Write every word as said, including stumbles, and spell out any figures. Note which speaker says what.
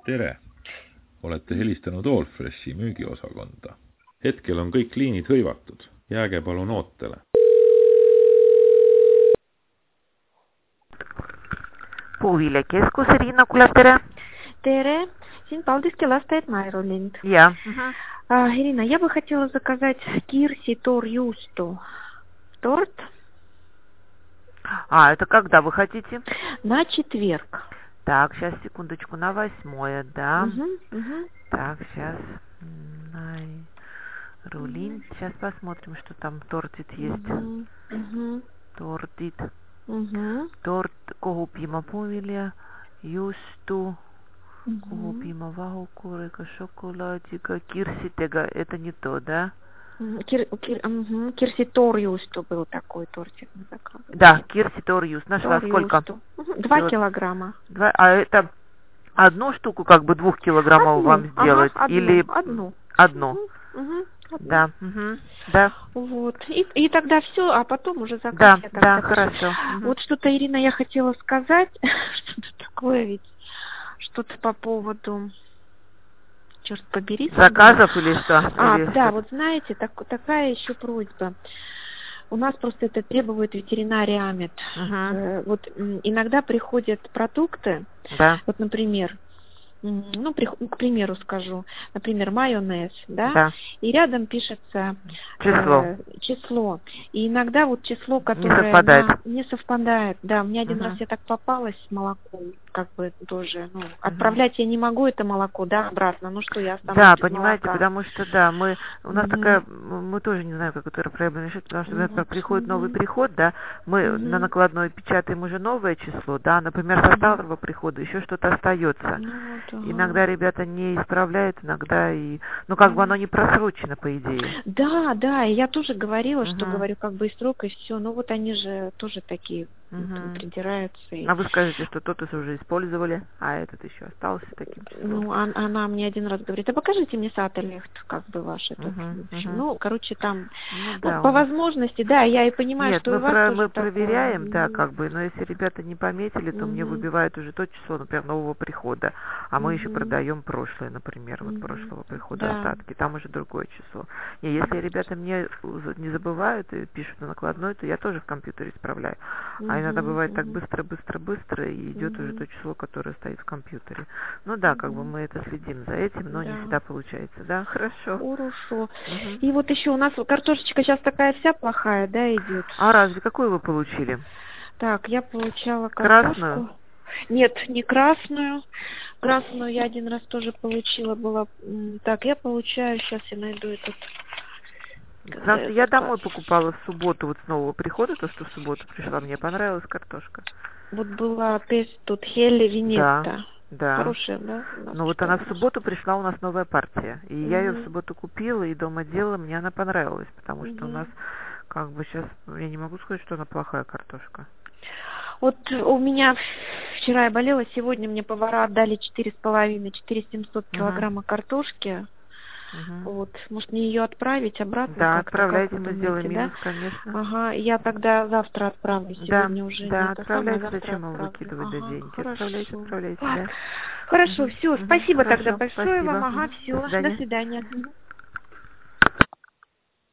Speaker 1: Tere! Olete helistanud Allfreshi müügiosakonda. Hetkel on kõik liinid hõivatud. Jääge palun ootele.
Speaker 2: Puuviljakeskus, Irina Kulas, tere!
Speaker 3: Tere! Siin Палдыский ластает Майролинд.
Speaker 2: Я.
Speaker 3: А, Ирина, я бы хотела заказать Кирси Тор Юсту торт.
Speaker 2: А, это когда вы хотите?
Speaker 3: На четверг.
Speaker 2: Так, сейчас, секундочку, на восьмое, да.
Speaker 3: Угу, угу.
Speaker 2: Так, сейчас. Рулин. Сейчас посмотрим, что там тортит есть.
Speaker 3: Угу, угу.
Speaker 2: Тортит.
Speaker 3: Угу.
Speaker 2: Торт, кого пима повиля, юсту,
Speaker 3: Угу.
Speaker 2: кого пима вагу, курика, шоколадика, кирситега. Это не то, да?
Speaker 3: Кир, кир, угу. Кирси Тор Юсту был такой тортик на заказ.
Speaker 2: Да, Кирси Тор Юст. Нашла
Speaker 3: Тор
Speaker 2: сколько?
Speaker 3: Угу. Два килограмма.
Speaker 2: Два, а это одну штуку как бы двух килограммов
Speaker 3: одну.
Speaker 2: вам сделать?
Speaker 3: Ага, одну,
Speaker 2: или
Speaker 3: одну?
Speaker 2: Одну.
Speaker 3: Угу. Угу.
Speaker 2: Да, угу. Да.
Speaker 3: Вот. И, и тогда все, а потом уже заказ.
Speaker 2: Да,
Speaker 3: я
Speaker 2: да,
Speaker 3: пишу.
Speaker 2: хорошо. Угу.
Speaker 3: Вот что-то, Ирина, я хотела сказать, что-то такое ведь, что-то по поводу, черт побери.
Speaker 2: Заказов или что?
Speaker 3: А,
Speaker 2: или
Speaker 3: да,
Speaker 2: что?
Speaker 3: вот знаете, так, такая еще просьба. У нас просто это требует ветеринарий АМЕД.
Speaker 2: Угу.
Speaker 3: Э, вот м, иногда приходят продукты,
Speaker 2: Да.
Speaker 3: вот, например, м, ну, при, к примеру скажу, например, майонез, да,
Speaker 2: Да.
Speaker 3: и рядом пишется
Speaker 2: Число.
Speaker 3: э, число. И иногда вот число, которое
Speaker 2: совпадает.
Speaker 3: на- не совпадает. Да, мне один
Speaker 2: Мгм.
Speaker 3: раз я так попалась с молоком, как бы тоже, ну, отправлять я не могу это молоко, да, обратно. Ну что, я останусь
Speaker 2: Да,
Speaker 3: без
Speaker 2: понимаете,
Speaker 3: молока.
Speaker 2: потому что, да, мы, у нас
Speaker 3: Мгм.
Speaker 2: такая, м, мы тоже не знаем, как эту проблему решить, потому что, например,
Speaker 3: Вот.
Speaker 2: приходит новый
Speaker 3: Мгм.
Speaker 2: приход, да, мы
Speaker 3: Мгм.
Speaker 2: на накладной печатаем уже новое число, да, например, со старого прихода еще что-то остается.
Speaker 3: Ну, вот, ага.
Speaker 2: Иногда ребята не исправляют, иногда и, ну, как бы
Speaker 3: Мгм.
Speaker 2: оно не просрочено, по идее.
Speaker 3: Да, да, и я тоже говорила, что
Speaker 2: Мгм.
Speaker 3: говорю, как бы и срок, и все. Но вот они же тоже такие
Speaker 2: Мгм.
Speaker 3: придираются. И...
Speaker 2: А вы скажете, что тот уже использовали, а этот еще остался таким числом.
Speaker 3: Ну, а- она мне один раз говорит, а покажите мне Сатерлихт, как бы ваш этот.
Speaker 2: Мгм,
Speaker 3: В общем,
Speaker 2: мгм.
Speaker 3: ну, короче, там,
Speaker 2: Ну,
Speaker 3: ну,
Speaker 2: да,
Speaker 3: по
Speaker 2: у нас-
Speaker 3: возможности, да, я и понимаю,
Speaker 2: Нет,
Speaker 3: что и
Speaker 2: мы,
Speaker 3: у вас
Speaker 2: про-
Speaker 3: тоже
Speaker 2: мы
Speaker 3: такое.
Speaker 2: проверяем, да,
Speaker 3: Мгм.
Speaker 2: как бы, но если ребята не пометили, то мне
Speaker 3: Мгм.
Speaker 2: выбивают уже то число, например, нового прихода, а мы еще
Speaker 3: Мгм.
Speaker 2: продаем прошлое, например, вот
Speaker 3: Мгм.
Speaker 2: прошлого прихода
Speaker 3: Да.
Speaker 2: остатки, там уже другое число. И если ребята мне не забывают и пишут на накладной, то я тоже в компьютере исправляю. А иногда
Speaker 3: Мгм.
Speaker 2: бывает так
Speaker 3: Мгм.
Speaker 2: быстро, быстро, быстро, и идет уже
Speaker 3: Мгм.
Speaker 2: то число, которое стоит в компьютере. Ну да, как бы
Speaker 3: Мгм.
Speaker 2: мы это следим за этим, но не
Speaker 3: Да.
Speaker 2: всегда получается, да, хорошо.
Speaker 3: Хорошо.
Speaker 2: Мгм.
Speaker 3: И вот еще у нас картошечка сейчас такая вся плохая, да, идет.
Speaker 2: А разве какую вы получили?
Speaker 3: Так, я получала
Speaker 2: Красную?
Speaker 3: картошку. Нет, не красную. Красную я один раз тоже получила, была. м, Так, я получаю, сейчас я найду этот.
Speaker 2: Потому
Speaker 3: когда
Speaker 2: что я
Speaker 3: заказ.
Speaker 2: домой покупала в субботу вот с нового прихода, то, что в субботу пришла, мне понравилась картошка.
Speaker 3: Вот была пест тут Хелли Винетта.
Speaker 2: Да.
Speaker 3: Хорошая, да? у нас
Speaker 2: Но вот
Speaker 3: что
Speaker 2: она в
Speaker 3: ли?
Speaker 2: субботу пришла, у нас новая партия. И я ее в
Speaker 3: Мгм.
Speaker 2: субботу купила и дома делала, мне она понравилась, потому что у
Speaker 3: Мгм.
Speaker 2: нас как бы сейчас, я не могу сказать, что она плохая картошка.
Speaker 3: Вот у меня вчера я болела, сегодня мне повара отдали четыре с половиной, четыре семьсот
Speaker 2: Мгм.
Speaker 3: килограмма картошки.
Speaker 2: Мгм.
Speaker 3: Вот, может мне ее отправить обратно
Speaker 2: Да,
Speaker 3: как-то, как
Speaker 2: отправляйте,
Speaker 3: вы
Speaker 2: мы
Speaker 3: думаете,
Speaker 2: сделаем
Speaker 3: да?
Speaker 2: минус, конечно.
Speaker 3: Ага, я тогда завтра отправлю,
Speaker 2: Да,
Speaker 3: сегодня уже
Speaker 2: да,
Speaker 3: не это самое,
Speaker 2: отправляйте,
Speaker 3: завтра
Speaker 2: зачем вам
Speaker 3: отправлю.
Speaker 2: выкидывать до
Speaker 3: Ага,
Speaker 2: деньги?
Speaker 3: хорошо.
Speaker 2: Отправляйте, отправляйте,
Speaker 3: Так,
Speaker 2: да.
Speaker 3: хорошо,
Speaker 2: Мгм,
Speaker 3: все,
Speaker 2: мгм,
Speaker 3: спасибо тогда
Speaker 2: хорошо,
Speaker 3: большое
Speaker 2: спасибо.
Speaker 3: вам, ага,
Speaker 2: Мгм,
Speaker 3: все,
Speaker 2: до
Speaker 3: до
Speaker 2: свидания.
Speaker 3: свидания. Мгм.